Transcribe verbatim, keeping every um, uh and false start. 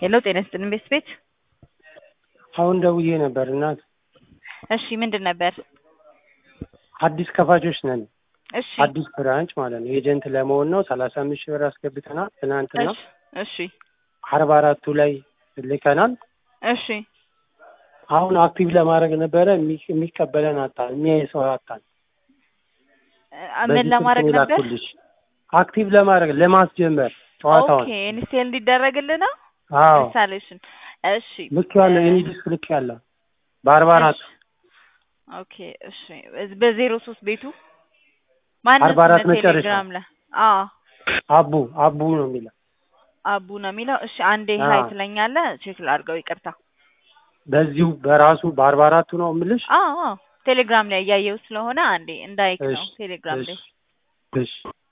ሄሎ ጤና ይስጥልኝ ቤት ቤት አሁን ደውዬ ነበር እናት። እሺ ምንድን ነበር? አዲስ ከፋቾች ነን። እሺ አዲስ ብራንች ማለት ነው። ኤጀንት ለመሆን ነው። ሰላሳ አምስት ሺህ ብር አስገብተናል ትናንትና። እሺ አርባ አራቱ ላይ ልከናል። እሺ አሁን አክቲቭ ለማድረግ ነበረ የሚቀበለን አጣን፣ የሚያይ ሰው አጣን። ምን ለማድረግ ነበር? አክቲቭ ለማድረግ ለማስጀመር ጨዋታውን። ኦኬ ኢንስቴል እንዲደረግልህ ነው? አዎ ኢንስታሌሽን። እሺ ልክ ያለ የኔ ዲስክ ልክ ያለ በአርባ አራት ኦኬ እሺ በዜሮ ሶስት ቤቱ ማን አርባ አራት መጨረሻ ቴሌግራም ላይ አዎ አቡ አቡ ነው የሚለው አቡ ነው የሚለው። እሺ አንዴ ሃይ ትለኛለህ፣ ቼክ ላድርገው። ይቅርታ በዚሁ በራሱ በአርባ አራቱ ነው የምልሽ። አዎ አዎ ቴሌግራም ላይ እያየው ስለሆነ አንዴ እንዳይክ ነው ቴሌግራም ላይ። እሺ